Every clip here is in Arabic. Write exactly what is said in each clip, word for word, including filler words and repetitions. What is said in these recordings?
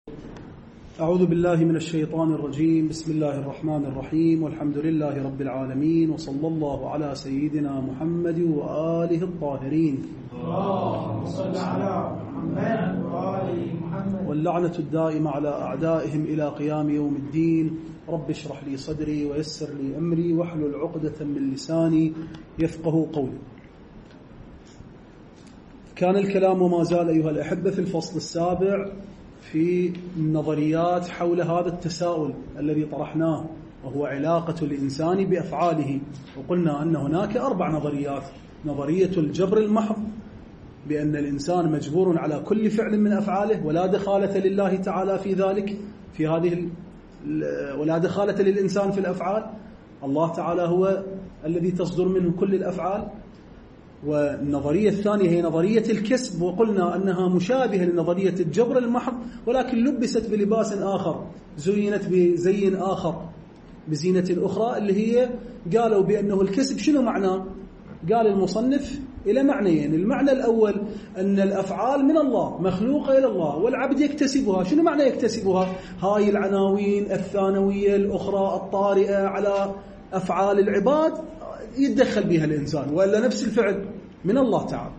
أعوذ بالله من الشيطان الرجيم. بسم الله الرحمن الرحيم، والحمد لله رب العالمين، وصلى الله على سيدنا محمد وآله الطاهرين. اللهم صل على محمد وآل محمد. واللعنة الدائمة على أعدائهم إلى قيام يوم الدين. رب اشرح لي صدري ويسر لي أمري واحلل عقدة من لساني يفقه قولي. كان الكلام وما زال أيها الأحبة في الفصل السابع في النظريات حول هذا التساؤل الذي طرحناه، وهو علاقة الإنسان بأفعاله. وقلنا أن هناك أربع نظريات: نظرية الجبر المحض، بأن الإنسان مجبور على كل فعل من أفعاله ولا دخالة لله تعالى في ذلك، في هذه ولا دخالة للإنسان في الأفعال، الله تعالى هو الذي تصدر منه كل الأفعال. والنظرية الثانية هي نظرية الكسب، وقلنا أنها مشابهة لنظرية الجبر المحض، ولكن لبست بلباس آخر، زينت بزين آخر، بزينة أخرى، اللي هي قالوا بأنه الكسب شنو معناه؟ قال المصنف إلى معنيين. المعنى الأول أن الأفعال من الله، مخلوقة إلى الله، والعبد يكتسبها. شنو معنى يكتسبها؟ هاي العناوين الثانوية الأخرى الطارئة على أفعال العباد يتدخل بها الإنسان، وإلا نفس الفعل من الله تعالى.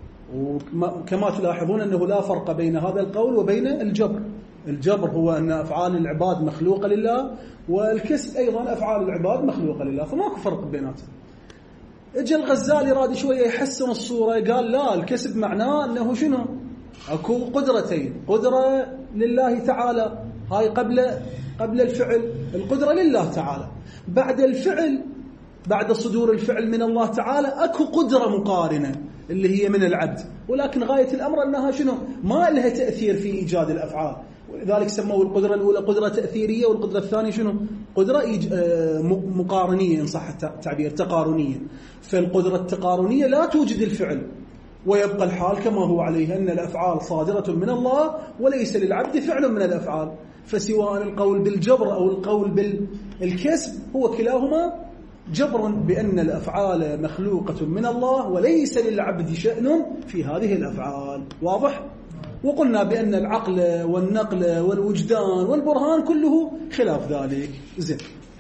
وكما تلاحظون أنه لا فرق بين هذا القول وبين الجبر. الجبر هو أن أفعال العباد مخلوقة لله، والكسب أيضا أفعال العباد مخلوقة لله، فماكو فرق بيناتهم. اجى الغزالي راد شوية يحسن الصورة، قال لا، الكسب معناه أنه شنو؟ أكو قدرتين: قدرة لله تعالى، هاي قبل قبل الفعل، القدرة لله تعالى. بعد الفعل، بعد صدور الفعل من الله تعالى، أكو قدرة مقارنة اللي هي من العبد، ولكن غاية الأمر أنها شنو؟ ما لها تأثير في إيجاد الأفعال. ولذلك سموا القدرة الأولى قدرة تأثيرية، والقدرة الثانية شنو؟ قدرة إيج... مقارنية، إن صح التعبير، تقارنية. فالقدرة التقارنية لا توجد الفعل، ويبقى الحال كما هو عليه، أن الأفعال صادرة من الله وليس للعبد فعل من الأفعال. فسواء القول بالجبر أو القول بالكسب هو كلاهما جبر بأن الأفعال مخلوقة من الله وليس للعبد شأن في هذه الأفعال. واضح؟ وقلنا بأن العقل والنقل والوجدان والبرهان كله خلاف ذلك. زين،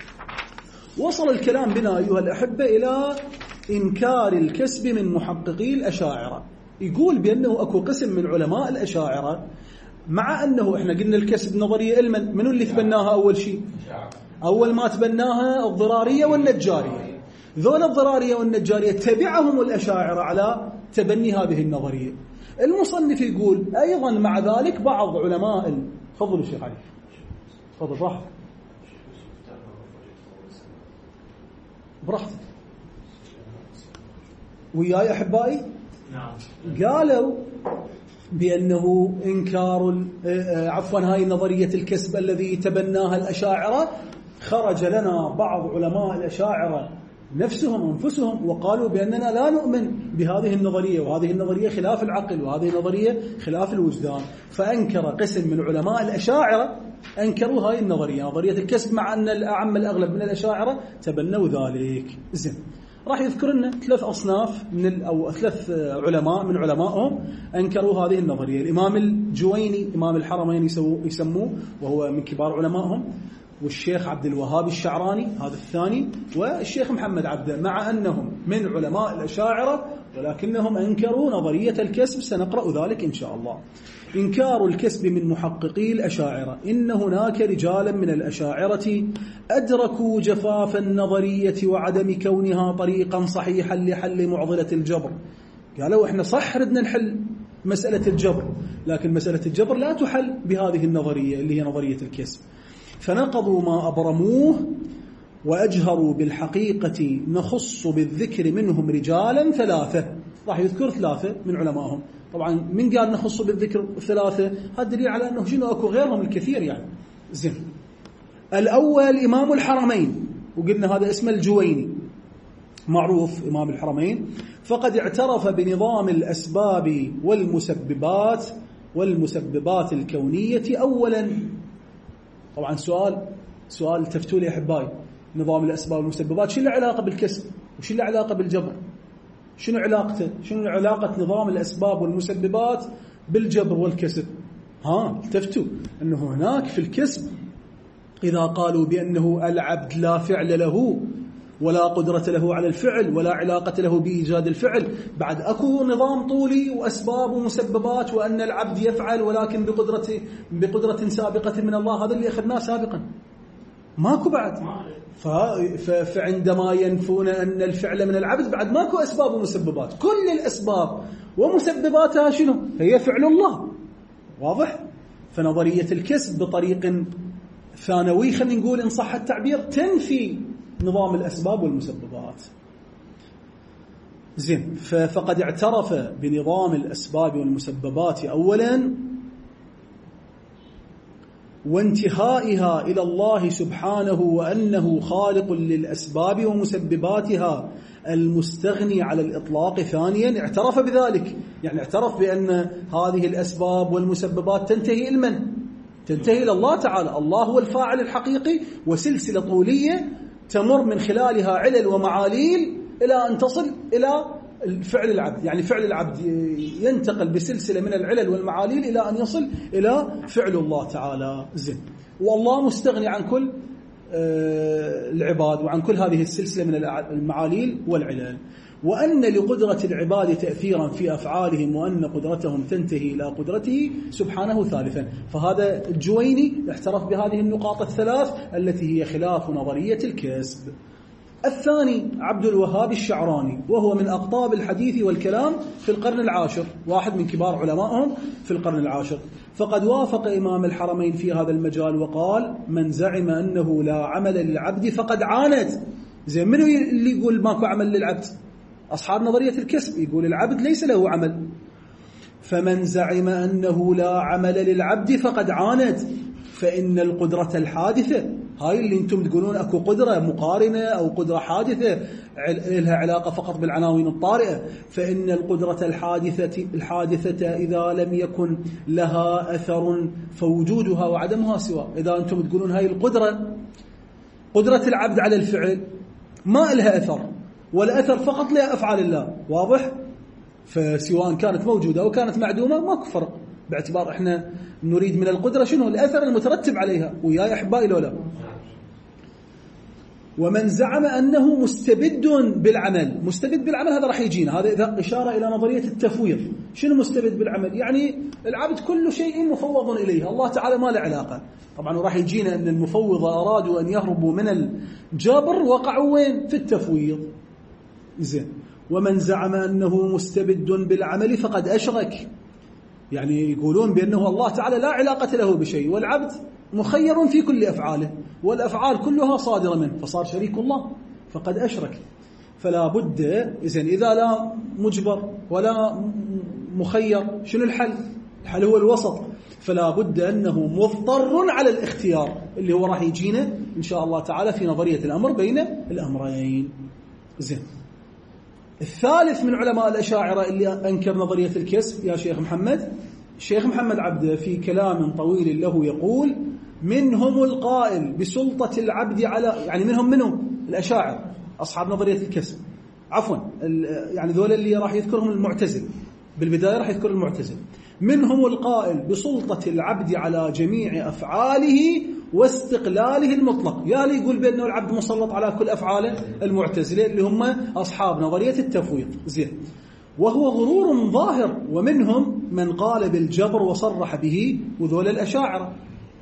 وصل الكلام بنا أيها الأحبة إلى إنكار الكسب من محققي الأشاعرة. يقول بأنه أكو قسم من علماء الأشاعرة، مع أنه إحنا قلنا الكسب نظرية علما، منو اللي تبناها أول شيء؟ أول ما تبناها الضرارية والنجارية. ذول الضرارية والنجارية تبعهم الأشاعرة على تبني هذه النظرية. المصنف يقول أيضا مع ذلك بعض علماء، تفضل الشيخ علي، تفضل براحتك براحتك وياي أحبائي. نعم. قالوا بأنه إنكار عفوا هاي نظرية الكسب الذي تبناها الأشاعرة، خرج لنا بعض علماء الأشاعرة نفسهم أنفسهم وقالوا بأننا لا نؤمن بهذه النظرية، وهذه النظرية خلاف العقل، وهذه النظرية خلاف الوجدان. فأنكر قسم من علماء الأشاعرة، أنكروا هاي النظرية، نظرية الكسب، مع أن الأعم الأغلب من الأشاعرة تبنوا ذلك. زين، راح يذكر لنا ثلاث أصناف من أو ثلاث علماء من علمائهم أنكروا هذه النظرية. الإمام الجويني، إمام الحرمين يسموه، وهو من كبار علمائهم، والشيخ عبد الوهاب الشعراني هذا الثاني، والشيخ محمد عبده، مع أنهم من علماء الأشاعرة ولكنهم أنكروا نظرية الكسب. سنقرأ ذلك إن شاء الله. إنكار الكسب من محققي الأشاعرة: إن هناك رجالا من الأشاعرة أدركوا جفاف النظرية وعدم كونها طريقا صحيحا لحل معضلة الجبر. قالوا إحنا صح ردنا نحل مسألة الجبر، لكن مسألة الجبر لا تحل بهذه النظرية اللي هي نظرية الكسب. فنقضوا ما أبرموه وأجهروا بالحقيقة، نخص بالذكر منهم رجالا ثلاثة. راح يذكر ثلاثة من علمائهم. طبعا من قال نخص بالذكر ثلاثة؟ هذا دليل على أنه شنو أكو غيرهم الكثير يعني. زين، الأول إمام الحرمين، وقلنا هذا اسمه الجويني، معروف إمام الحرمين. فقد اعترف بنظام الأسباب والمسببات والمسببات الكونية أولا. طبعا سؤال سؤال تفتوا لي أحبائي، نظام الأسباب والمسببات شو له علاقة بالكسب وشو له علاقة بالجبر؟ شنو علاقته؟ شنو علاقة نظام الأسباب والمسببات بالجبر والكسب؟ ها التفتوا أنه هناك في الكسب إذا قالوا بأنه العبد لا فعل له ولا قدرة له على الفعل ولا علاقة له بإيجاد الفعل، بعد أكو نظام طولي وأسباب ومسببات، وأن العبد يفعل ولكن بقدرة بقدرة سابقة من الله، هذا اللي أخذناه سابقا ماكو بعد. فعندما ينفون أن الفعل من العبد بعد ماكو أسباب ومسببات، كل الأسباب ومسبباتها شنو؟ هي فعل الله. واضح؟ فنظرية الكسب بطريق ثانوي خلينا نقول إن صح التعبير تنفي نظام الأسباب والمسببات. زين، فقد اعترف بنظام الأسباب والمسببات أولا وانتهائها إلى الله سبحانه وأنه خالق للأسباب ومسبباتها المستغني على الإطلاق ثانيا، اعترف بذلك، يعني اعترف بأن هذه الأسباب والمسببات تنتهي إلى من؟ تنتهي إلى الله تعالى، الله هو الفاعل الحقيقي، وسلسلة طولية تمر من خلالها علل ومعاليل إلى أن تصل إلى فعل العبد، يعني فعل العبد ينتقل بسلسلة من العلل والمعاليل إلى أن يصل إلى فعل الله تعالى. زين، والله مستغني عن كل العباد وعن كل هذه السلسلة من المعاليل والعلل، وأن لقدرة العباد تأثيرا في أفعالهم، وأن قدرتهم تنتهي إلى قدرته سبحانه ثالثا. فهذا الجويني اعترف بهذه النقاط الثلاث التي هي خلاف نظرية الكسب. الثاني عبد الوهاب الشعراني، وهو من أقطاب الحديث والكلام في القرن العاشر، واحد من كبار علمائهم في القرن العاشر، فقد وافق إمام الحرمين في هذا المجال وقال: من زعم أنه لا عمل للعبد فقد عاند. زين، منو اللي يقول ماكو عمل للعبد؟ أصحاب نظرية الكسب يقول العبد ليس له عمل. فمن زعم أنه لا عمل للعبد فقد عاند، فإن القدرة الحادثة، هاي اللي انتم تقولون اكو قدرة مقارنة او قدرة حادثة لها علاقة فقط بالعناوين الطارئة، فإن القدرة الحادثة الحادثة إذا لم يكن لها أثر فوجودها وعدمها سواء. إذا انتم تقولون هاي القدرة قدرة العبد على الفعل ما لها أثر، والأثر فقط لها أفعال الله، واضح؟ فسواء كانت موجودة أو كانت معدومة ماكو فرق، باعتبار احنا نريد من القدرة شنو؟ الأثر المترتب عليها. وياي أحبائي لولا. ومن زعم أنه مستبد بالعمل، مستبد بالعمل هذا راح يجينا، هذا إذا إشارة إلى نظرية التفويض. شنو مستبد بالعمل؟ يعني العبد كل شيء مفوض إليه، الله تعالى ما له علاقة. طبعا وراح يجينا أن المفوضة أرادوا أن يهربوا من الجبر، وقعوا وين؟ في التفويض. زين، ومن زعم أنه مستبد بالعمل فقد أشرك، يعني يقولون بأنه الله تعالى لا علاقة له بشيء، والعبد مخير في كل أفعاله، والأفعال كلها صادرة منه، فصار شريك الله، فقد أشرك. فلا بد إذن إذا لا مجبر ولا مخير شنو الحل؟ الحل هو الوسط، فلا بد أنه مضطر على الاختيار، اللي هو راح يجينا إن شاء الله تعالى في نظرية الأمر بين الأمرين. زين، الثالث من علماء الأشاعرة اللي أنكر نظرية الكسب يا شيخ محمد، الشيخ محمد عبده في كلام طويل له يقول: منهم القائل بسلطة العبد على، يعني منهم منهم الأشاعرة أصحاب نظرية الكسب، عفوا يعني ذول اللي راح يذكرهم المعتزل، بالبداية راح يذكر المعتزل. منهم القائل بسلطة العبد على جميع أفعاله واستقلاله المطلق، يا اللي يقول بأنه العبد مسلط على كل أفعاله، المعتزلة اللي هم أصحاب نظرية التفويض. زين، وهو غرور ظاهر. ومنهم من قال بالجبر وصرح به، وذول الأشاعرة.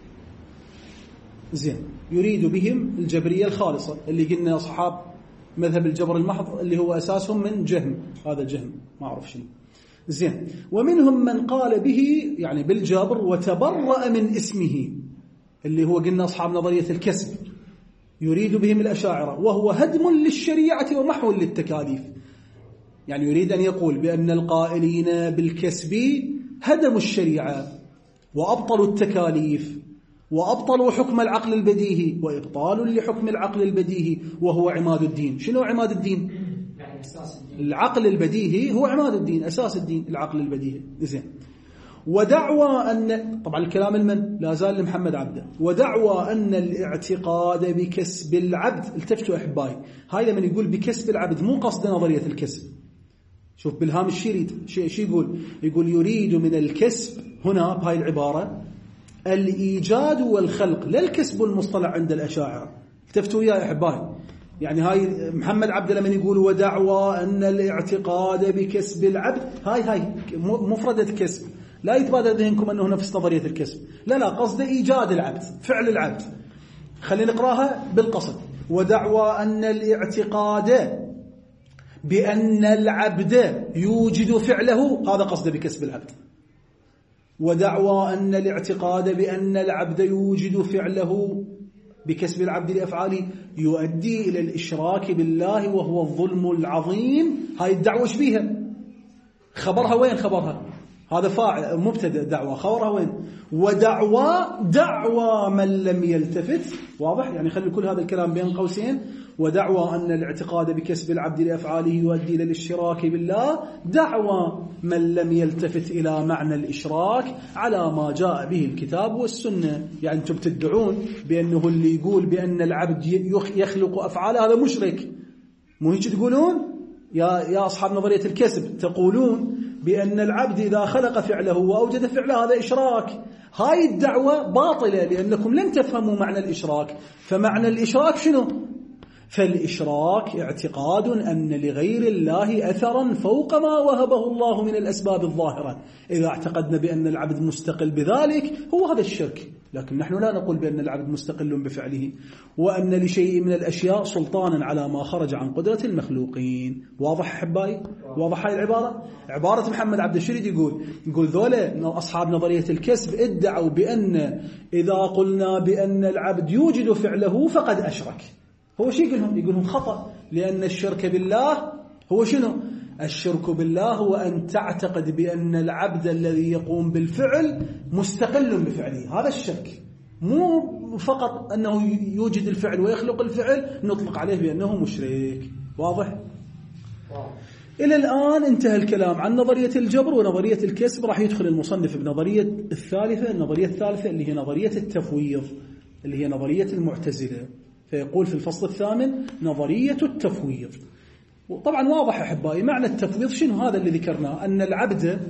زين، يريد بهم الجبرية الخالصة اللي قلنا أصحاب مذهب الجبر المحض، اللي هو أساسهم من جهم، هذا جهم ما أعرف شنو. زين، ومنهم من قال به يعني بالجبر وتبرأ من اسمه، اللي هو قلنا أصحاب نظرية الكسب، يريد بهم الأشاعرة، وهو هدم للشريعة ومحو للتكاليف. يعني يريد أن يقول بأن القائلين بالكسب هدموا الشريعة وأبطلوا التكاليف وأبطلوا حكم العقل البديهي، وإبطال لحكم العقل البديهي وهو عماد الدين. شنو عماد الدين؟ العقل البديهي هو عماد الدين، أساس الدين العقل البديهي. زين، ودعوى أن، طبعا الكلام المن لا زال لمحمد عبده، ودعوى أن الاعتقاد بكسب العبد، التفتوا أحبائي، هاي لما يقول بكسب العبد مو قصد نظرية الكسب. شوف بالهامش يريد شيء، شو يقول؟ يقول يريد من الكسب هنا بهاي العبارة الإيجاد والخلق لا الكسب المصطلح عند الأشاعرة. اكتفتوا وياي أحبائي، يعني هاي محمد عبد لمن يقول ودعوى أن الاعتقاد بكسب العبد، هاي هاي مفردة كسب، لا يتبادر ذهنكم أنه نفس نظرية الكسب، لا لا، قصد إيجاد العبد، فعل العبد. خلينا نقراها بالقصد. ودعوى أن الاعتقاد بأن العبد يوجد فعله، هذا قصد بكسب العبد. ودعوى أن الاعتقاد بأن العبد يوجد فعله بكسب العبد لأفعاله يؤدي إلى الإشراك بالله وهو الظلم العظيم. هاي الدعوة ايش بيها؟ خبرها وين؟ خبرها هذا فاعل مبتدأ، دعوة خبرها وين؟ ودعوى دعوى من لم يلتفت، واضح؟ يعني خلي كل هذا الكلام بين قوسين. ودعوى أن الاعتقاد بكسب العبد لأفعاله يؤدي إلى الاشتراك بالله، دعوى من لم يلتفت إلى معنى الإشراك على ما جاء به الكتاب والسنة. يعني أنتم تدعون بأنه اللي يقول بأن العبد يخلق أفعاله هذا مشرك، مو هيك تقولون يا يا أصحاب نظرية الكسب؟ تقولون بأن العبد إذا خلق فعله وأوجد فعله هذا إشراك. هاي الدعوة باطلة لأنكم لن تفهموا معنى الإشراك. فمعنى الإشراك شنو؟ فالإشراك اعتقاد أن لغير الله أثرا فوق ما وهبه الله من الأسباب الظاهرة. إذا اعتقدنا بأن العبد مستقل بذلك هو هذا الشرك، لكن نحن لا نقول بأن العبد مستقل بفعله، وأن لشيء من الأشياء سلطانا على ما خرج عن قدرة المخلوقين. واضح أحبائي؟ واضح هاي العبارة؟ عبارة محمد عبد الشريد يقول يقول ذولا أصحاب نظرية الكسب ادعوا بأن إذا قلنا بأن العبد يوجد فعله فقد أشرك. هو شيء يقولهم؟ يقولهم خطأ، لأن الشرك بالله هو شنو؟ الشرك بالله هو أن تعتقد بأن العبد الذي يقوم بالفعل مستقل بفعله، هذا الشرك. مو فقط أنه يوجد الفعل ويخلق الفعل نطلق عليه بأنه مشرك. واضح؟ إلى الآن انتهى الكلام عن نظرية الجبر ونظرية الكسب. راح يدخل المصنف بنظرية الثالثة، النظرية الثالثة اللي هي نظرية التفويض، اللي هي نظرية المعتزلة. فيقول في الفصل الثامن نظرية التفويض. وطبعا واضح أحبائي معنى التفويض شنو؟ هذا اللي ذكرناه، أن العبد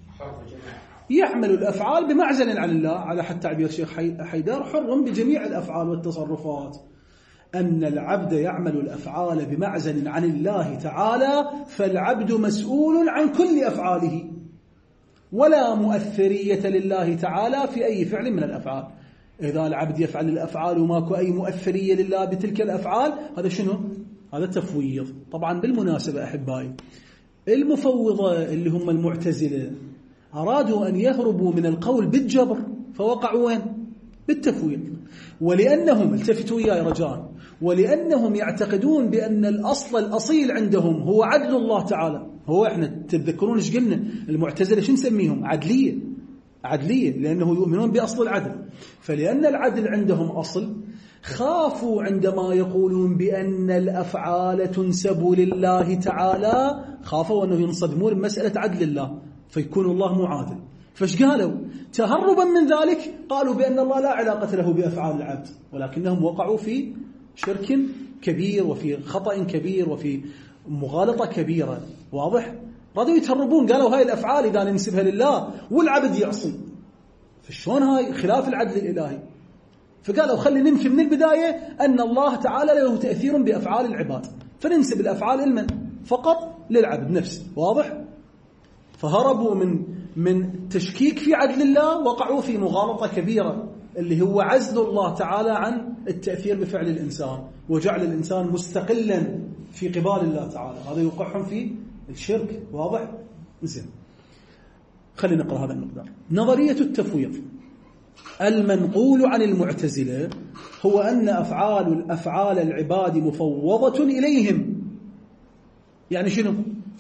يعمل الأفعال بمعزل عن الله، على حد تعبير الشيخ حيدر حر بجميع الأفعال والتصرفات. أن العبد يعمل الأفعال بمعزل عن الله تعالى، فالعبد مسؤول عن كل أفعاله، ولا مؤثرية لله تعالى في أي فعل من الأفعال. إذا العبد يفعل الأفعال وماكو أي مؤثرية لله بتلك الأفعال، هذا شنو؟ هذا تفويض. طبعا بالمناسبة أحبائي المفوضة اللي هم المعتزلة أرادوا أن يهربوا من القول بالجبر، فوقعوا وين؟ بالتفويض. ولأنهم التفتوا يا رجال، ولأنهم يعتقدون بأن الأصل الأصيل عندهم هو عدل الله تعالى. هو احنا تتذكرون ايش قلنا؟ المعتزلة شو نسميهم؟ عدلية. عدلية لأنه يؤمنون بأصل العدل. فلأن العدل عندهم أصل، خافوا عندما يقولون بأن الأفعال تنسب لله تعالى، خافوا أنه ينصدمون بمسألة عدل الله فيكون الله معادل. فايش قالوا؟ تهربا من ذلك قالوا بأن الله لا علاقة له بأفعال العبد، ولكنهم وقعوا في شرك كبير وفي خطأ كبير وفي مغالطة كبيرة. واضح؟ رادوا يتهربون، قالوا هاي الأفعال إذا ننسبها لله والعبد يعصي، فشون هاي؟ خلاف العدل الإلهي. فقالوا خلي ننفي من البداية أن الله تعالى له تأثير بأفعال العباد، فننسب الأفعال لمن؟ فقط للعبد نفسه. واضح؟ فهربوا من من تشكيك في عدل الله، وقعوا في مغالطة كبيرة اللي هو عزل الله تعالى عن التأثير بفعل الإنسان، وجعل الإنسان مستقلا في قبال الله تعالى. هذا يوقعهم في الشرك. واضح؟ زين، خلينا نقرأ هذا المقدار. نظرية التفويض المنقول عن المعتزلة هو أن أفعال الأفعال العباد مفوضة إليهم. يعني شنو؟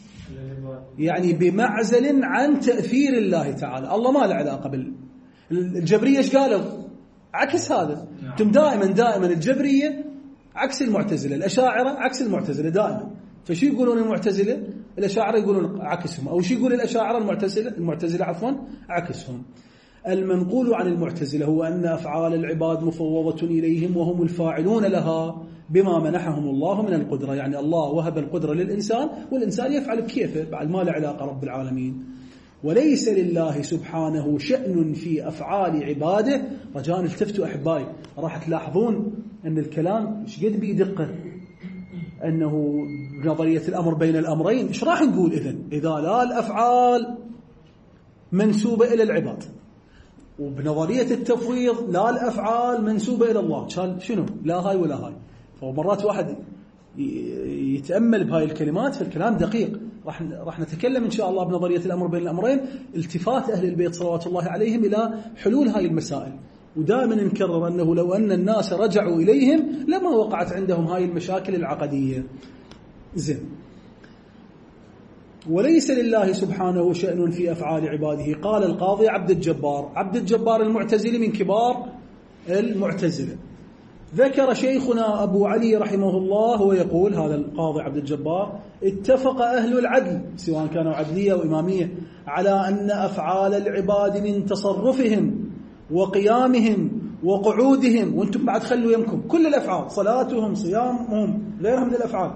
يعني بمعزل عن تأثير الله تعالى. الله ما له علاقة بال الجبرية. ايش قالوا؟ عكس هذا. انتم دائما دائما الجبرية عكس المعتزلة، الأشاعرة عكس المعتزلة دائما. فشو يقولون المعتزلة؟ الأشاعرة يقولون عكسهم، أو شو يقول الأشاعرة؟ المعتزلة المعتزلة عفوا عكسهم. المنقول عن المعتزلة هو أن أفعال العباد مفوضة إليهم وهم الفاعلون لها بما منحهم الله من القدرة. يعني الله وهب القدرة للإنسان والإنسان يفعل بكيفه بعد ما له علاقة رب العالمين. وليس لله سبحانه شأن في أفعال عباده. رجاء التفتوا أحبائي، راح تلاحظون أن الكلام إيش قد بيدقه، أنه نظرية الأمر بين الأمرين. إيش راح نقول إذن إذا لا الأفعال منسوبة إلى العباد، وبنظرية التفويض لا الأفعال منسوبة إلى الله؟ شنو؟ لا هاي ولا هاي. فمرات واحد يتأمل بهاي الكلمات، فالكلام دقيق. راح راح نتكلم إن شاء الله بنظرية الأمر بين الأمرين، التفات أهل البيت صلوات الله عليهم إلى حلول هاي المسائل. ودائما نكرر أنه لو أن الناس رجعوا إليهم لما وقعت عندهم هاي المشاكل العقدية. زين. وليس لله سبحانه شأن في أفعال عباده. قال القاضي عبد الجبار، عبد الجبار المعتزلي من كبار المعتزلة، ذكر شيخنا أبو علي رحمه الله ويقول، هذا القاضي عبد الجبار: اتفق أهل العدل سواء كانوا عدلية أو إمامية على أن أفعال العباد من تصرفهم وقيامهم وقعودهم، وانتم بعد خلوا يمكم كل الأفعال، صلاتهم صيامهم غيرها من الأفعال،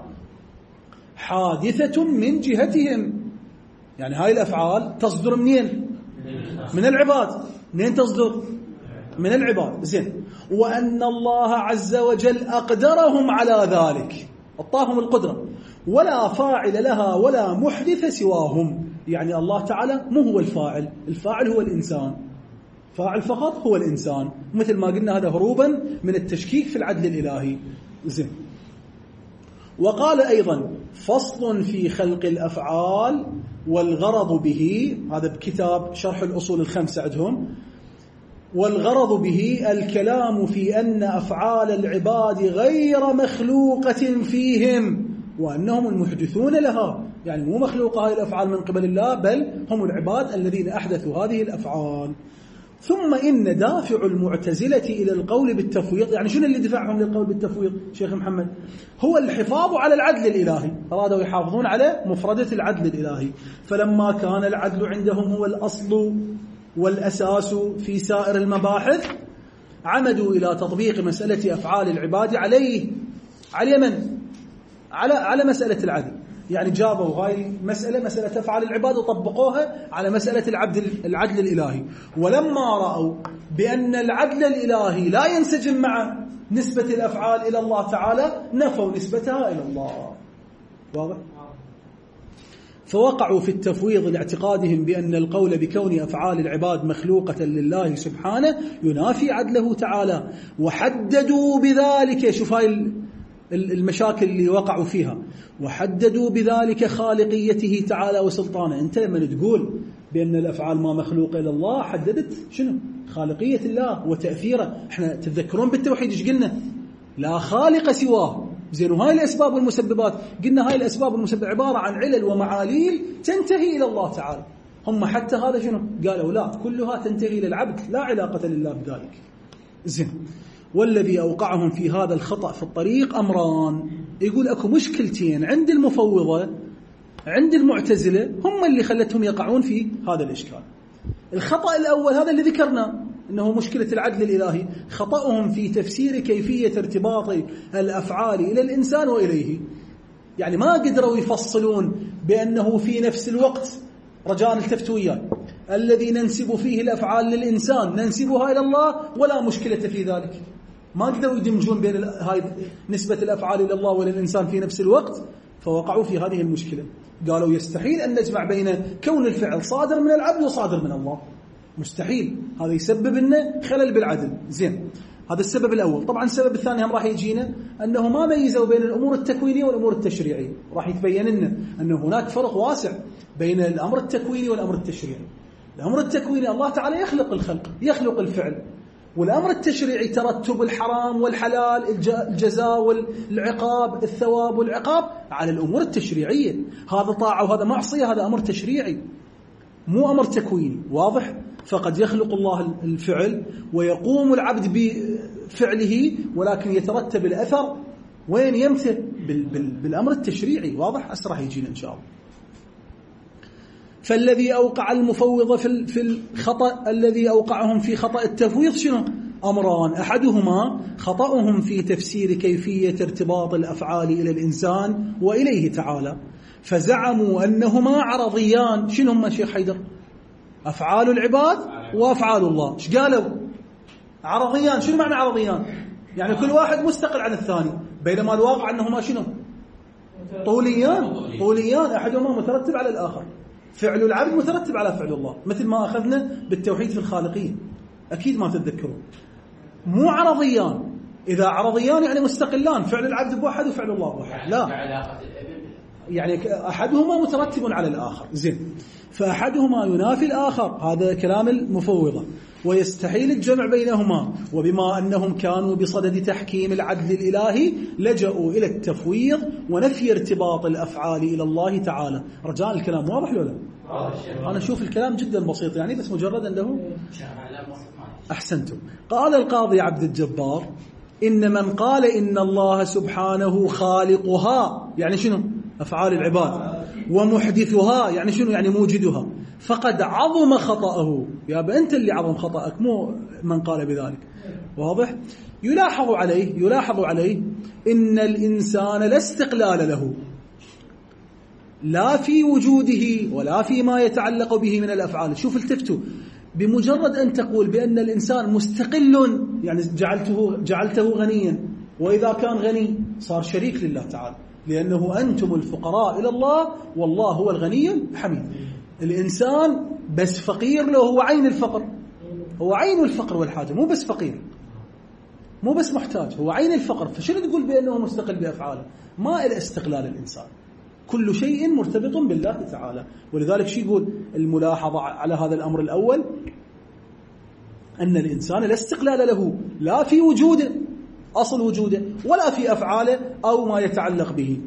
حادثة من جهتهم. يعني هاي الأفعال تصدر منين؟ من العباد. منين تصدر؟ من العباد. زين. وأن الله عز وجل أقدرهم على ذلك، أعطاهم القدرة، ولا فاعل لها ولا محدث سواهم. يعني الله تعالى مو هو الفاعل، الفاعل هو الإنسان، فاعل فقط هو الإنسان، مثل ما قلنا هذا هروبا من التشكيك في العدل الإلهي. زين. وقال أيضا: فصل في خلق الأفعال والغرض به، هذا بكتاب شرح الأصول الخمسة عندهم، والغرض به الكلام في أن أفعال العباد غير مخلوقة فيهم وأنهم المحدثون لها. يعني مو مخلوقة هذه الأفعال من قبل الله، بل هم العباد الذين أحدثوا هذه الأفعال. ثم إن دافع المعتزلة إلى القول بالتفويض، يعني شنو اللي دفعهم للقول بالتفويض شيخ محمد؟ هو الحفاظ على العدل الإلهي، أرادوا يحافظون على مفردة العدل الإلهي. فلما كان العدل عندهم هو الأصل والأساس في سائر المباحث، عمدوا إلى تطبيق مسألة أفعال العباد عليه، على من؟ على على مسألة العدل. يعني جابوا هاي المسألة، مسألة أفعال العباد، وطبقوها على مسألة العدل العدل الإلهي. ولما رأوا بأن العدل الإلهي لا ينسجم مع نسبة الأفعال إلى الله تعالى، نفوا نسبتها إلى الله. واضح؟ فوقعوا في التفويض لاعتقادهم بأن القول بكون أفعال العباد مخلوقة لله سبحانه ينافي عدله تعالى، وحددوا بذلك، شوف هاي المشاكل اللي وقعوا فيها، وحددوا بذلك خالقيته تعالى وسلطانه. أنت لما تقول بأن الأفعال ما مخلوقة إلى الله، حددت شنو؟ خالقية الله وتأثيره. احنا تتذكرون بالتوحيد ايش قلنا؟ لا خالق سواه. زين. وهاي الأسباب والمسببات، قلنا هاي الأسباب والمسببات عبارة عن علل ومعاليل تنتهي إلى الله تعالى. هم حتى هذا شنو قالوا؟ لا، كلها تنتهي للعبد، لا علاقة لله بذلك. زين. والذي أوقعهم في هذا الخطأ في الطريق أمران. يقول أكو مشكلتين عند المفوضة، عند المعتزلة، هم اللي خلتهم يقعون في هذا الإشكال. الخطأ الأول هذا اللي ذكرنا، إنه مشكلة العدل الإلهي، خطأهم في تفسير كيفية ارتباط الأفعال إلى الإنسان وإليه. يعني ما قدروا يفصلون بأنه في نفس الوقت، رجاء التفتوا وياي، الذي ننسب فيه الأفعال للإنسان ننسبها إلى الله ولا مشكلة في ذلك. ما قدروا يدمجون بين هاي نسبة الأفعال إلى الله وللإنسان في نفس الوقت، فوقعوا في هذه المشكلة. قالوا يستحيل أن نجمع بين كون الفعل صادر من العبد وصادر من الله، مستحيل، هذا يسبب لنا خلل بالعدل. زين. هذا السبب الأول. طبعا السبب الثاني هم راح يجينا أنه ما ميزوا بين الأمور التكوينية والأمور التشريعية. راح يتبين لنا أنه هناك فرق واسع بين الأمر التكويني والأمر التشريعي. الأمر التكويني الله تعالى يخلق الخلق، يخلق الفعل. والأمر التشريعي ترتب الحرام والحلال، الجزاء والعقاب، الثواب والعقاب على الأمور التشريعية. هذا طاعة وهذا معصية، هذا أمر تشريعي مو أمر تكويني. واضح؟ فقد يخلق الله الفعل ويقوم العبد بفعله، ولكن يترتب الأثر وين؟ يمتى؟ بالأمر التشريعي. واضح؟ أسرع يجينا إن شاء الله. فالذي أوقع المفوض في الخطأ الذي أوقعهم في خطأ التفويض شنو؟ أمران. أحدهما خطأهم في تفسير كيفية ارتباط الأفعال إلى الإنسان وإليه تعالى، فزعموا أنهما عرضيان. شنو هم شيخ حيدر؟ أفعال العباد وأفعال الله. إيش قالوا؟ عرضيان. شنو معنى عرضيان؟ يعني كل واحد مستقل عن الثاني، بينما الواقع أنهما شنو؟ طوليان. طوليان، أحدهما مترتب على الآخر. فعل العبد مترتب على فعل الله، مثل ما أخذنا بالتوحيد في الخالقية، أكيد ما تتذكرون. مو عرضيان. إذا عرضيان يعني مستقلان، فعل العبد بواحد وفعل الله بواحد، لا، يعني أحدهما مترتب على الآخر. زين، فأحدهما ينافي الآخر، هذا كلام المفوضة، ويستحيل الجمع بينهما. وبما أنهم كانوا بصدد تحكيم العدل الإلهي لجأوا إلى التفويض ونفي ارتباط الأفعال إلى الله تعالى. رجاء الكلام واضح ولا لا؟ أنا أشوف الكلام جدا بسيط يعني، بس مجرد أنه أحسنتم. قال القاضي عبد الجبار: إن من قال إن الله سبحانه خالقها، يعني شنو؟ أفعال العباد، ومحدثها، يعني شنو؟ يعني موجدها، فقد عظم خطأه. يا أبا أنت اللي عظم خطأك، مو من قال بذلك. واضح؟ يلاحظ عليه يلاحظ عليه إن الإنسان لا استقلال له، لا في وجوده ولا فيما يتعلق به من الأفعال. شوف التفتوا، بمجرد أن تقول بأن الإنسان مستقل، يعني جعلته جعلته غنيا، وإذا كان غني صار شريك لله تعالى، لأنه أنتم الفقراء إلى الله والله هو الغني الحميد. الإنسان بس فقير له، هو عين الفقر، هو عين الفقر والحاجة، مو بس فقير، مو بس محتاج، هو عين الفقر. فشنو تقول بأنه مستقل بأفعاله؟ ما إلى استقلال الإنسان، كل شيء مرتبط بالله تعالى. ولذلك شو يقول الملاحظة على هذا الأمر الأول؟ أن الإنسان لا استقلال له، لا في وجوده أصل وجوده، ولا في أفعاله أو ما يتعلق به،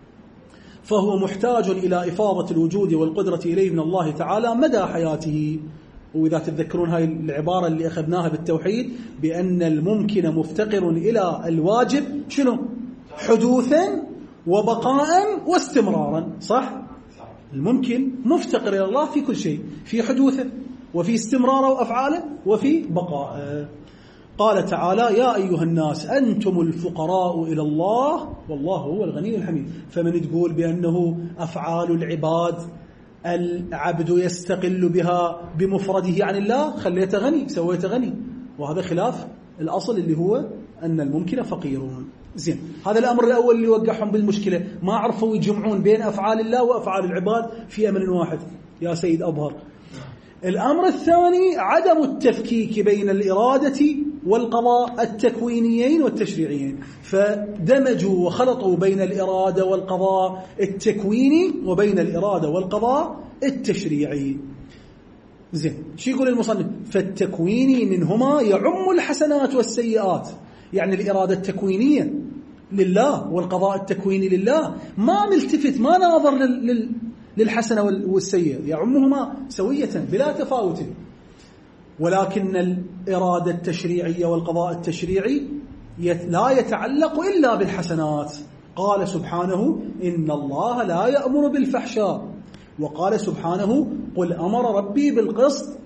فهو محتاج إلى إفاضة الوجود والقدرة إليه من الله تعالى مدى حياته. وإذا تتذكرون هاي العبارة اللي أخذناها بالتوحيد بأن الممكن مفتقر إلى الواجب، شنو؟ حدوثا وبقاء واستمرارا، صح؟ الممكن مفتقر إلى الله في كل شيء، في حدوثه وفي استمراره وأفعاله وفي بقائه. قال تعالى: يا أيها الناس أنتم الفقراء إلى الله والله هو الغني الحميد. فمن تقول بأنه أفعال العباد العبد يستقل بها بمفرده عن الله، خليته غني، سويته غني، وهذا خلاف الأصل اللي هو أن الممكن فقيرون. زين، هذا الأمر الأول اللي وقعهم بالمشكلة، ما عرفوا يجمعون بين أفعال الله وأفعال العباد في أمر واحد. يا سيد أبهر. الأمر الثاني عدم التفكيك بين الإرادة والقضاء التكوينيين والتشريعيين، فدمجوا وخلطوا بين الإرادة والقضاء التكويني وبين الإرادة والقضاء التشريعي. زين، شو يقول المصنف؟ فالتكويني منهما يعم الحسنات والسيئات، يعني الإرادة التكوينية لله والقضاء التكويني لله، ما ملتفت، ما ناظر لل للحسنة والسيئة، يعمهما سوية بلا تفاوت. ولكن الإرادة التشريعية والقضاء التشريعي لا يتعلق إلا بالحسنات. قال سبحانه: إن الله لا يأمر بالفحشاء، وقال سبحانه: قل أمر ربي بالقسط.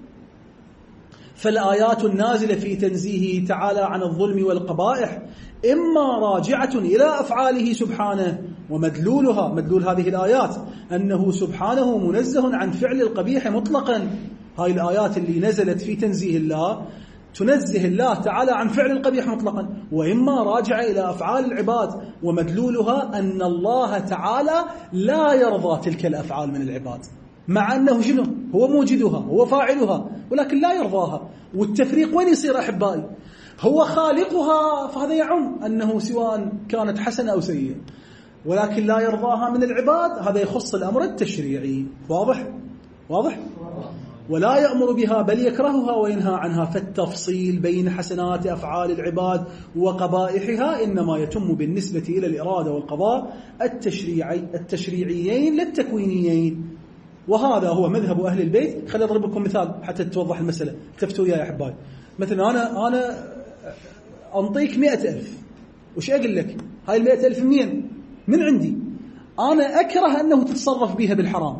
فالآيات النازلة في تنزيهه تعالى عن الظلم والقبائح إما راجعة إلى أفعاله سبحانه، ومدلولها مدلول هذه الآيات أنه سبحانه منزه عن فعل القبيح مطلقا. هاي الآيات اللي نزلت في تنزيه الله تنزه الله تعالى عن فعل القبيح مطلقا، وإما راجعة إلى أفعال العباد، ومدلولها أن الله تعالى لا يرضى تلك الأفعال من العباد، مع أنه شنو؟ هو موجدها، هو فاعلها، ولكن لا يرضاها. والتفريق وين يصير أحبائي؟ هو خالقها، فهذا يعم أنه سواء كانت حسنة أو سيئة، ولكن لا يرضاها من العباد، هذا يخص الأمر التشريعي. واضح؟ واضح؟ ولا يأمر بها بل يكرهها وينهى عنها. فالتفصيل بين حسنات أفعال العباد وقبائحها إنما يتم بالنسبة إلى الإرادة والقضاء التشريعي التشريعيين للتكوينيين، وهذا هو مذهب أهل البيت. خليني أضرب لكم مثال حتى توضح المسألة، تفتوا يا أحبائي. مثلا أنا أنا أنطيك مئة ألف، وش أقول لك؟ هاي المئة ألف منين؟ من عندي. أنا أكره أنه تتصرف بها بالحرام،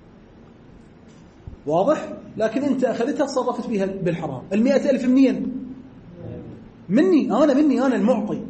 واضح؟ لكن أنت أخذتها تصرفت بها بالحرام. المئة ألف منين؟ مني أنا، مني أنا المعطي،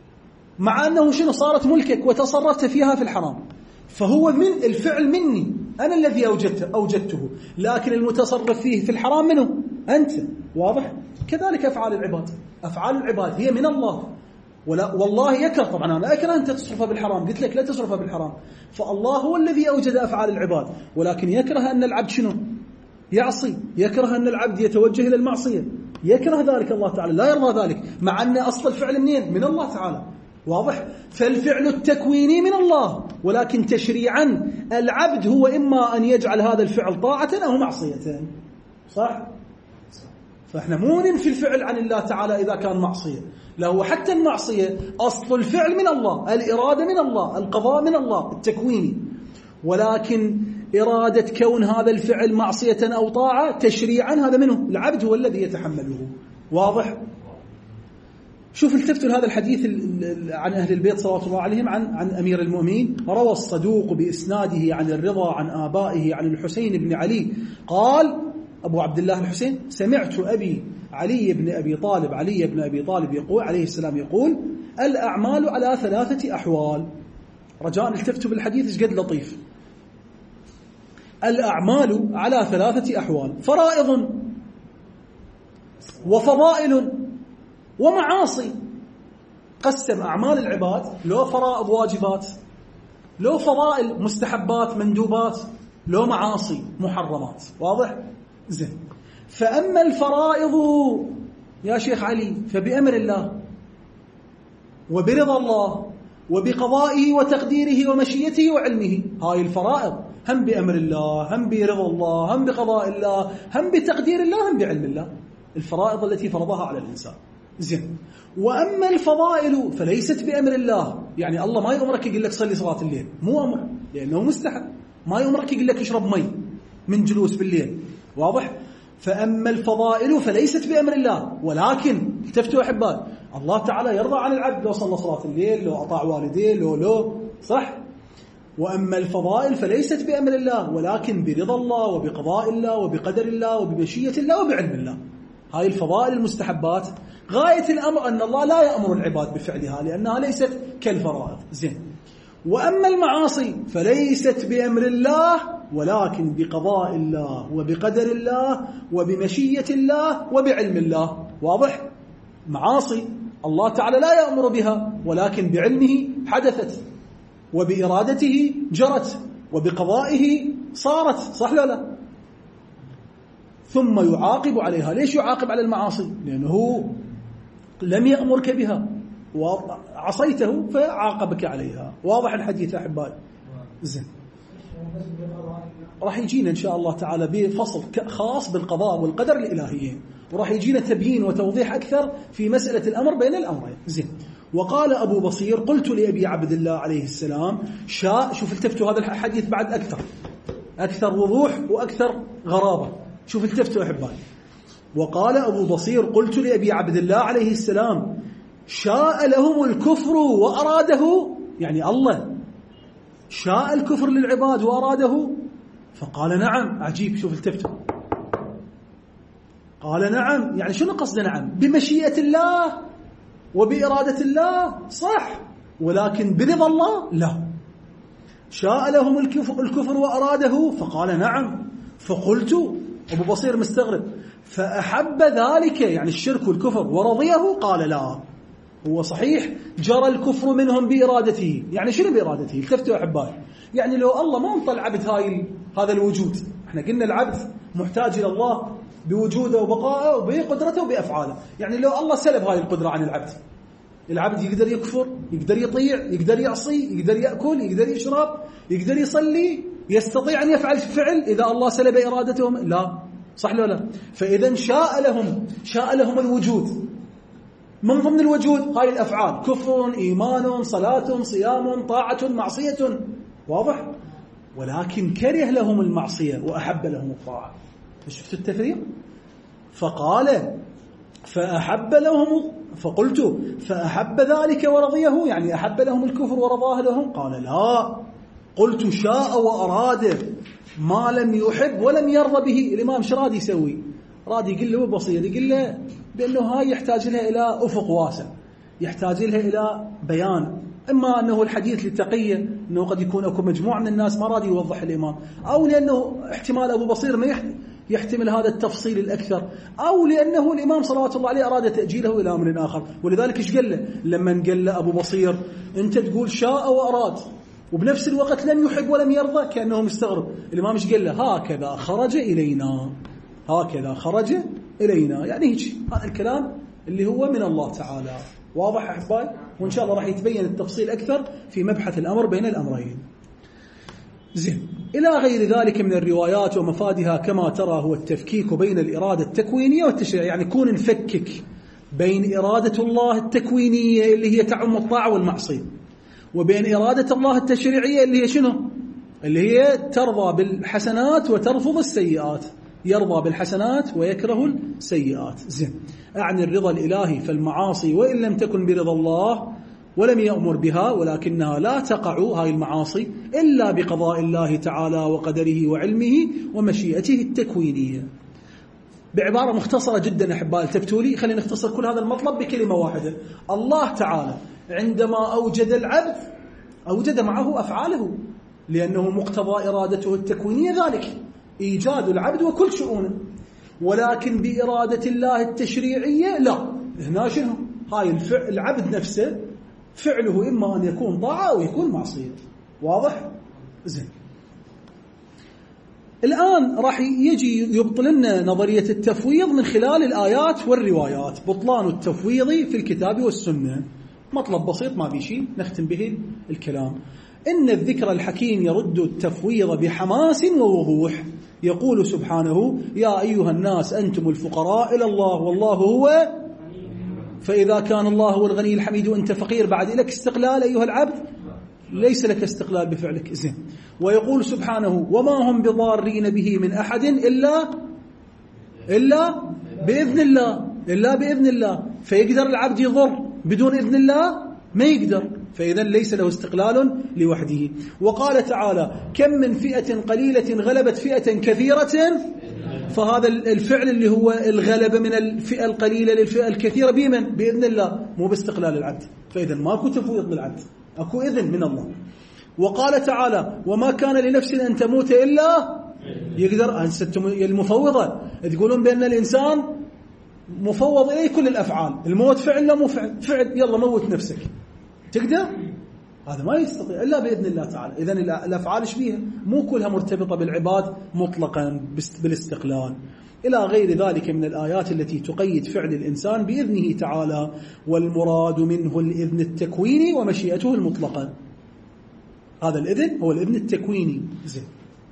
مع أنه شنو؟ صارت ملكك وتصرفت فيها في الحرام، فهو من الفعل مني، أنا الذي أوجدته, أوجدته لكن المتصرف فيه في الحرام منه أنت. واضح؟ كذلك أفعال العباد، أفعال العباد هي من الله، ولا والله يكره. طبعا أنا أكره أن تصرفها بالحرام، قلت لك لا تصرفها بالحرام. فالله هو الذي أوجد أفعال العباد، ولكن يكره أن العبد شنو؟ يعصي، يكره أن العبد يتوجه إلى المعصية، يكره ذلك الله تعالى، لا يرضى ذلك، مع أن أصل الفعل منين؟ من الله تعالى. واضح؟ فالفعل التكويني من الله، ولكن تشريعا العبد هو إما أن يجعل هذا الفعل طاعة أو معصية. صح؟ فإحنا مو ننفي الفعل عن الله تعالى إذا كان معصية، لا، هو حتى المعصية أصل الفعل من الله، الإرادة من الله، القضاء من الله التكويني، ولكن إرادة كون هذا الفعل معصية أو طاعة تشريعا هذا منه، العبد هو الذي يتحمله. واضح؟ شوف التفتوا لهذا الحديث عن أهل البيت صلوات الله عليهم عن عن أمير المؤمنين. روى الصدوق بإسناده عن الرضا عن آبائه عن الحسين بن علي قال أبو عبد الله الحسين: سمعت أبي علي بن أبي طالب علي بن أبي طالب يقول عليه السلام يقول: الأعمال على ثلاثة أحوال. رجاء التفتوا بالحديث إيش قد لطيف. الأعمال على ثلاثة أحوال: فرائض وفضائل ومعاصي. قسم أعمال العباد لو فرائض واجبات، لو فضائل مستحبات مندوبات، لو معاصي محرمات. واضح؟ زين. فأما الفرائض يا شيخ علي فبأمر الله وبرضا الله وبقضائه وتقديره ومشيته وعلمه. هاي الفرائض هم بأمر الله، هم برضا الله، هم بقضاء الله، هم بتقدير الله، هم بعلم الله. الفرائض التي فرضها على الإنسان. زين. وأما الفضائل فليست بأمر الله، يعني الله ما يأمرك يقول لك صلي صلاة الليل، مو أمر لأنه مستحب. ما يأمرك يقول لك اشرب مي من جلوس بالليل. واضح؟ فأما الفضائل فليست بأمر الله، ولكن التفتوا أحبائي الله تعالى يرضى عن العبد لو صلى صلاة الليل، لو أطاع والديه، لو لو صح. وأما الفضائل فليست بأمر الله، ولكن برضا الله وبقضاء الله وبقدر الله وبمشية الله وبعلم الله. هاي الفضائل المستحبات غاية الأمر أن الله لا يأمر العباد بفعلها لأنها ليست كالفرائض. زين. وأما المعاصي فليست بأمر الله، ولكن بقضاء الله وبقدر الله وبمشية الله وبعلم الله. واضح؟ معاصي الله تعالى لا يأمر بها، ولكن بعلمه حدثت، وبإرادته جرت، وبقضائه صارت. صح لا لا؟ ثم يعاقب عليها. ليش يعاقب على المعاصي؟ لأنه لم يأمرك بها وعصيته فعاقبك عليها. واضح الحديث أحبائي؟ زين. راح يجينا إن شاء الله تعالى بفصل خاص بالقضاء والقدر الإلهيين، وراح يجينا تبيين وتوضيح أكثر في مسألة الأمر بين الأمرين. زين. وقال أبو بصير: قلت لأبي عبد الله عليه السلام شاء. شوف التفتوا هذا الحديث بعد أكثر أكثر وضوح وأكثر غرابة. شوف التفتوا أحبائي. وقال أبو بصير: قلت لأبي عبد الله عليه السلام شاء لهم الكفر وأراده، يعني الله شاء الكفر للعباد وأراده؟ فقال: نعم. عجيب. شوف التفتوا. قال: نعم. يعني شنو قصد نعم؟ بمشيئة الله وبإرادة الله. صح. ولكن برضا الله لا. شاء لهم الكفر, الكفر وأراده. فقال: نعم. فقلت، أبو بصير مستغرب: فأحب ذلك يعني الشرك والكفر ورضيه؟ قال: لا. هو صحيح جرى الكفر منهم بإرادته. يعني شنو بإرادته؟ التفتوا أحبائي. يعني لو الله ما انطى العبد هاي هذا الوجود، احنا قلنا العبد محتاج إلى الله بوجوده وبقائه وبقدرته وبأفعاله. يعني لو الله سلب هاي القدرة عن العبد، العبد يقدر يكفر، يقدر يطيع، يقدر يعصي، يقدر يأكل، يقدر يشرب، يقدر يصلي، يستطيع أن يفعل فعل إذا الله سلب إرادتهم؟ لا. صح ولا لا؟ فإذا شاء لهم شاء لهم الوجود. من ضمن الوجود هاي الأفعال: كفر، إيمان، صلاة، صيام، طاعة، معصية. واضح؟ ولكن كره لهم المعصية وأحب لهم الطاعة. شفت التفريق؟ فقال: فأحب لهم. فقلت: فأحب ذلك ورضيه؟ يعني أحب لهم الكفر ورضاه لهم؟ قال: لا. قلت: شاء وأراد ما لم يحب ولم يرضى به. الإمام شراد يسوي؟ راد يقول له بصير، يقول له بأنه هاي يحتاج لها إلى أفق واسع، يحتاج لها إلى بيان. إما أنه الحديث للتقية، أنه قد يكون أكو مجموعة من الناس ما راد يوضح الإمام، أو لأنه احتمال أبو بصير ما يحتمل هذا التفصيل الأكثر، أو لأنه الإمام صلوات الله عليه أراد تأجيله إلى أمر آخر. ولذلك إيش قال له لما قال له أبو بصير أنت تقول شاء وأراد وبنفس الوقت لم يحب ولم يرضى، كأنه مستغرب. الإمام إيش قال له؟ هكذا خرج إلينا، هكذا خرج إلينا، يعني هيك هذا الكلام اللي هو من الله تعالى. واضح أحبائي؟ وإن شاء الله راح يتبين التفصيل أكثر في مبحث الأمر بين الأمرين. زين. إلى غير ذلك من الروايات ومفادها كما ترى هو التفكيك بين الإرادة التكوينية والتشريعية، يعني كون نفكك بين إرادة الله التكوينية اللي هي تعم الطاعة والمعصية، وبين إرادة الله التشريعية اللي هي شنو؟ اللي هي ترضى بالحسنات وترفض السيئات، يرضى بالحسنات ويكره السيئات. زين. أعني الرضا الإلهي، فالمعاصي وإن لم تكن برضا الله ولم يأمر بها ولكنها لا تقع هاي المعاصي إلا بقضاء الله تعالى وقدره وعلمه ومشيئته التكوينية. بعبارة مختصرة جدا أحبائي التفتوا لي، خلينا نختصر كل هذا المطلب بكلمة واحدة. الله تعالى عندما أوجد العبد أوجد معه أفعاله، لأنه مقتضى إرادته التكوينية ذلك إيجاد العبد وكل شؤونه، ولكن بإرادة الله التشريعية لا. هنا شنو؟ هاي الفعل العبد نفسه فعله إما أن يكون طاعة أو يكون معصية. واضح؟ زين. الآن راح يجي يبطل لنا نظرية التفويض من خلال الآيات والروايات، بطلان التفويض في الكتاب والسنة. مطلب بسيط ما في شيء نختم به الكلام. إن الذكر الحكيم يرد التفويض بحماس ووضوح، يقول سبحانه يا أيها الناس أنتم الفقراء إلى الله والله هو، فإذا كان الله هو الغني الحميد وأنت فقير بعد لك استقلال أيها العبد؟ ليس لك استقلال بفعلك. زين. ويقول سبحانه وما هم بضارين به من أحد إلا إلا بإذن الله، إلا بإذن الله. فيقدر العبد يضر بدون إذن الله؟ ما يقدر، فإذا ليس له استقلال لوحده. وقال تعالى كم من فئة قليلة غلبت فئة كثيرة، فهذا الفعل اللي هو الغلبة من الفئة القليلة للفئة الكثيرة بمن؟ بإذن الله، مو باستقلال العبد. فإذا ماكو تفويض بالعبد، أكو إذن من الله. وقال تعالى وما كان لنفس أن تموت إلا، يقدر المفوضة تقولون بأن الإنسان مفوض إليه كل الأفعال، الموت فعل لا مو فعل، فعل يلا موت نفسك، تقدر؟ هذا ما يستطيع إلا بإذن الله تعالى. إذن الأفعال إيش بيها؟ مو كلها مرتبطة بالعباد مطلقا بالاستقلال. إلى غير ذلك من الآيات التي تقيد فعل الإنسان بإذنه تعالى، والمراد منه الإذن التكويني ومشيئته المطلقة. هذا الإذن هو الإذن التكويني. زين.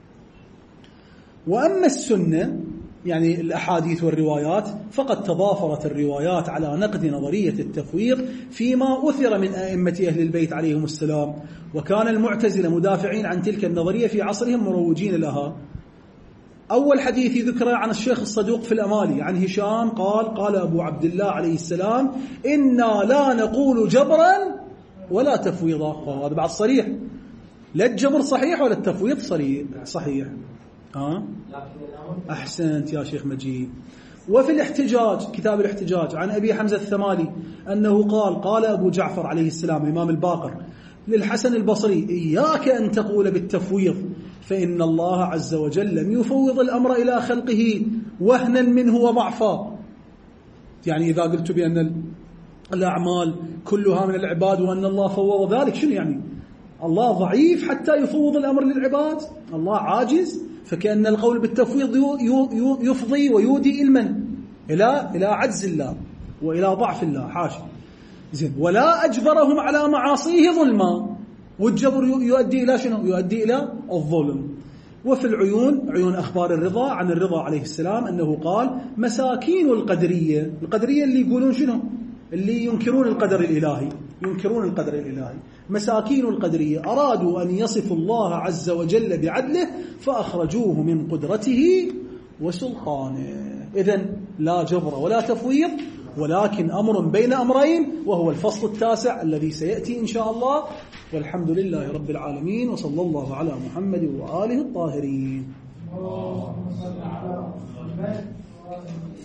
وأما السنة يعني الأحاديث والروايات فقد تضافرت الروايات على نقد نظرية التفويض فيما أثر من أئمة أهل البيت عليهم السلام، وكان المعتزلة مدافعين عن تلك النظرية في عصرهم مروجين لها. أول حديث ذكر عن الشيخ الصدوق في الأمالي عن هشام قال قال أبو عبد الله عليه السلام إنا لا نقول جبرا ولا تفويضا. وهذا بعد صريح، لا الجبر صحيح ولا التفويض صريح صحيح. ها أحسنت يا شيخ مجيد. وفي الاحتجاج كتاب الاحتجاج عن أبي حمزة الثمالي أنه قال قال أبو جعفر عليه السلام الإمام الباقر للحسن البصري إياك أن تقول بالتفويض فإن الله عز وجل لم يفوض الأمر إلى خلقه وهنا منه وضعفا. يعني إذا قلت بأن الأعمال كلها من العباد وأن الله فوض ذلك، شنو يعني؟ الله ضعيف حتى يفوض الأمر للعباد؟ الله عاجز؟ فكأن القول بالتفويض يفضي ويودي المن إلى إلى عجز الله وإلى ضعف الله، حاشا. زين. ولا أجبرهم على معاصيه ظلما، والجبر يؤدي إلى شنو؟ يؤدي إلى الظلم. وفي العيون عيون أخبار الرضا عن الرضا عليه السلام أنه قال مساكين القدرية، القدرية اللي يقولون شنو؟ اللي ينكرون القدر الإلهي، ينكرون القدر الإلهي. مساكين القدرية أرادوا أن يصفوا الله عز وجل بعدله فأخرجوه من قدرته وسلطانه. إذن لا جبر ولا تفويض، ولكن أمر بين أمرين، وهو الفصل التاسع الذي سيأتي إن شاء الله. والحمد لله رب العالمين، وصلى الله على محمد وآله الطاهرين.